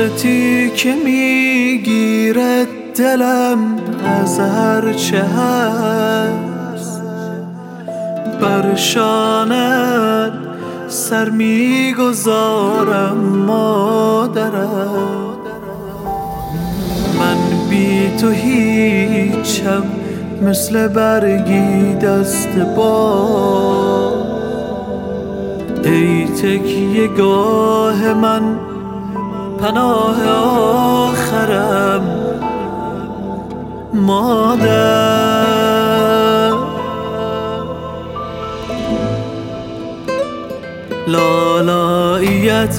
عشقتی که میگیره دلم از هر چه هست، بر شانت سر میگذارم مادرم. من بی تو هیچم، مثل برگی دست باد. ای تکیه گاه من، پناه آخرم مادر. لالاییت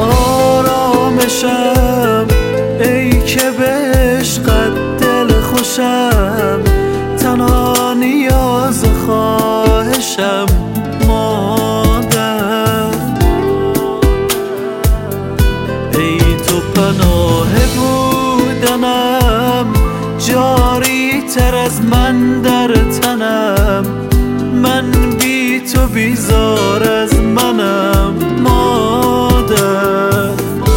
آرامشم، ای که به عشقت دل خوشم. تنها نیاز خواهشم مادر. ای تو پناه بودنم، جاری تر از من در تنم. من بی تو بیزار از منم مادر.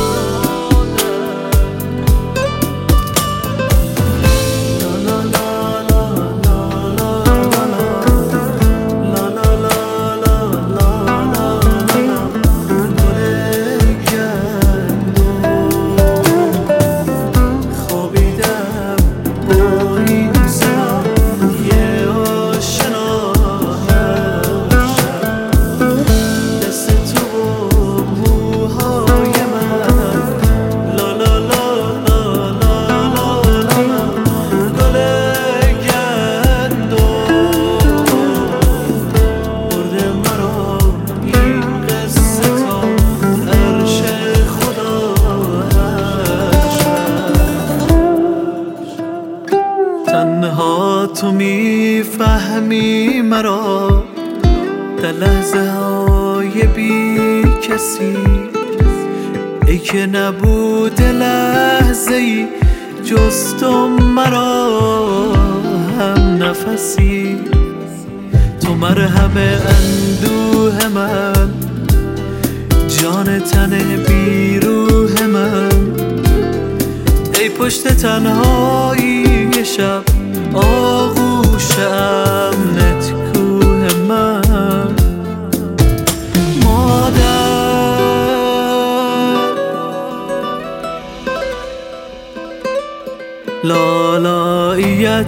تنها تو میفهمی مرا در لحظه های بی کسی. ای که نبوده لحظه ای جز تو مرا هم نفسی. تو مرهم اندوه من، جان تن بی روح من. ای پشت تنهایی شب، آغوش امنت کوه من مادر. لالاییت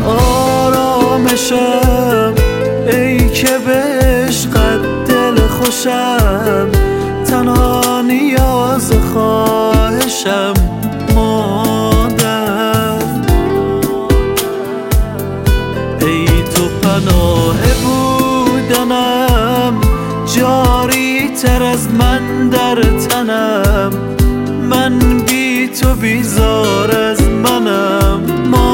آرامشم، ای که به عشقت دل خوشم. تنها نیاز خواهشم مادر. ای تو پناه بودنم، جاری تر از من در تنم. من بی تو بیزار از منم